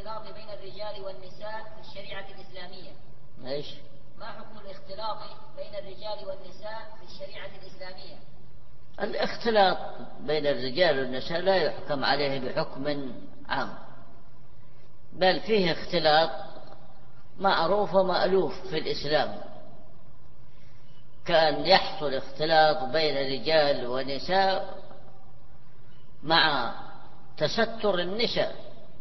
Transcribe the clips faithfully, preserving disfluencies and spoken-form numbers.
الاختلاط بين الرجال والنساء في الشريعة الإسلامية؟ إيش؟ ما حكم الاختلاط بين الرجال والنساء في الشريعة الإسلامية؟ الاختلاط بين الرجال والنساء لا يحكم عليه بحكم عام، بل فيه اختلاط معروف ومألوف في الإسلام، كأن يحصل اختلاط بين رجال ونساء مع تستر النساء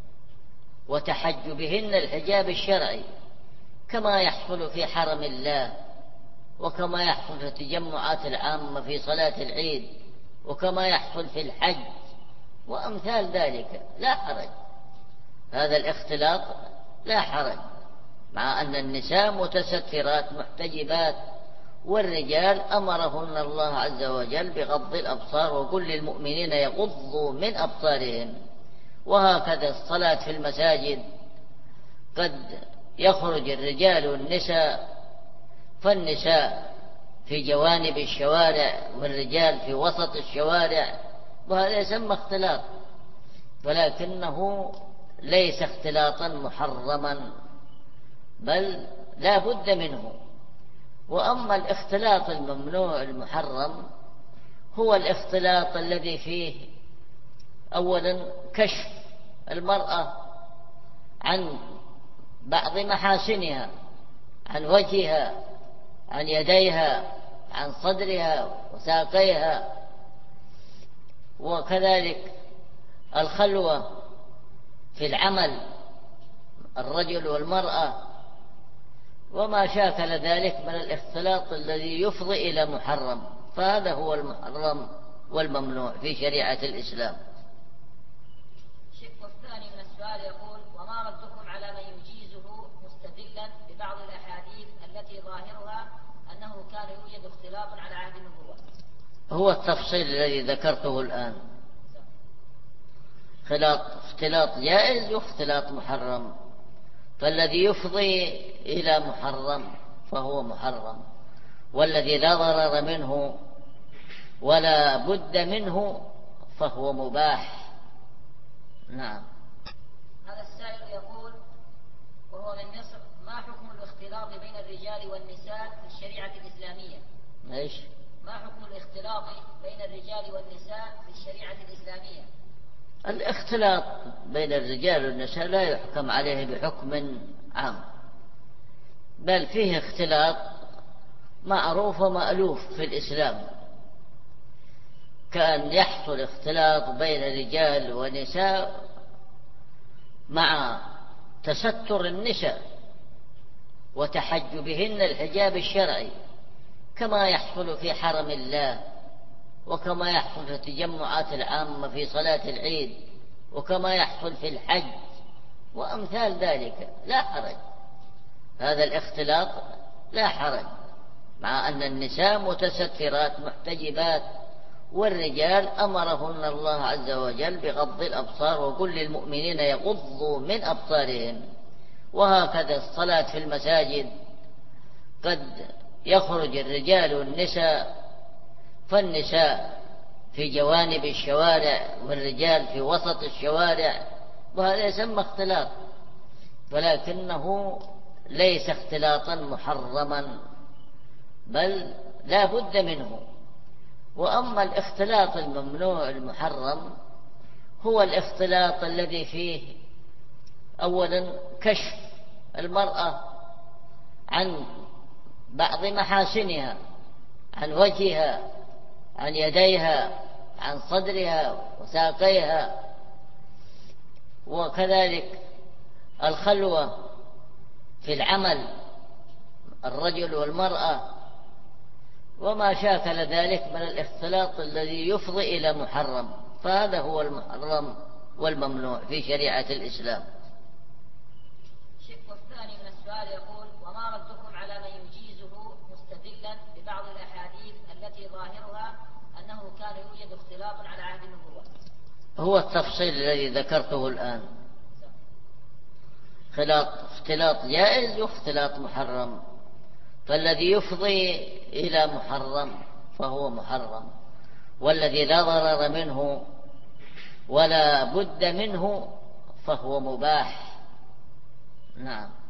وتحجبهن الحجاب الشرعي، كما يحصل في حرم الله، وكما يحصل في التجمعات العامة في صلاة العيد، وكما يحصل في الحج وأمثال ذلك. لا حرج، هذا الاختلاط لا حرج، مع أن النساء متسترات محتجبات، والرجال أمرهن الله عز وجل بغض الأبصار، وكل المؤمنين يغضوا من أبصارهم. وهكذا الصلاة في المساجد، قد يخرج الرجال والنساء، فالنساء في جوانب الشوارع والرجال في وسط الشوارع، وهذا يسمى اختلاط، ولكنه ليس اختلاطا محرما، بل لا بد منه. وأما الاختلاط الممنوع المحرم هو الاختلاط الذي فيه أولا كشف المرأة عن بعض محاسنها، عن وجهها، عن يديها، عن صدرها وساقيها، وكذلك الخلوة في العمل الرجل والمرأة، وما شاكل ذلك من الاختلاط الذي يفضي إلى محرم، فهذا هو المحرم والممنوع في شريعة الإسلام. الشق الثاني من السؤال يقول: وما ردكم على من يجيزه مستدلا ببعض الأحاديث التي ظاهرها أنه كان يوجد اختلاط على عهد النبوة؟ هو التفصيل الذي ذكرته الآن، اختلاط اختلاط جائز واختلاط محرم، فالذي يفضي إلى محرم فهو محرم، والذي لا ضرر منه ولا بد منه فهو مباح. نعم. هذا السائل يقول وهو من مصر: ما حكم الاختلاط بين الرجال والنساء في الشريعة الإسلامية؟ إيش؟ ما حكم الاختلاط بين الرجال والنساء في الشريعة الإسلامية؟ الاختلاط بين الرجال والنساء لا يحكم عليه بحكم عام، بل فيه اختلاط معروف ومألوف في الإسلام، كأن يحصل اختلاط بين رجال ونساء مع تستر النساء وتحجبهن الحجاب الشرعي، كما يحصل في حرم الله، وكما يحصل في التجمعات العامة في صلاة العيد، وكما يحصل في الحج وأمثال ذلك. لا حرج، هذا الاختلاط لا حرج، مع أن النساء متسترات محتجبات، والرجال أمرهن الله عز وجل بغض الأبصار، وكل المؤمنين يغضوا من أبصارهم. وهكذا الصلاة في المساجد، قد يخرج الرجال والنساء، فالنساء في جوانب الشوارع والرجال في وسط الشوارع، وهذا يسمى اختلاط، ولكنه ليس اختلاطا محرما، بل لا بد منه. وأما الاختلاط الممنوع المحرم هو الاختلاط الذي فيه أولا كشف المرأة عن بعض محاسنها، عن وجهها، عن يديها، عن صدرها وساقيها، وكذلك الخلوة في العمل الرجل والمرأة، وما شاكل ذلك من الاختلاط الذي يفضي إلى محرم، فهذا هو المحرم والممنوع في شريعة الإسلام. الشق الثاني من السؤال يقول: وما ردكم على من يجيزه مستدلا ببعض الأحاديث التي ظاهرها أنه كان يوجد اختلاط على عهد النبوة؟ هو التفصيل الذي ذكرته الآن، اختلاط اختلاط جائز واختلاط محرم، فالذي يفضي إلى محرم فهو محرم، والذي لا ضرر منه ولا بد منه فهو مباح. نعم.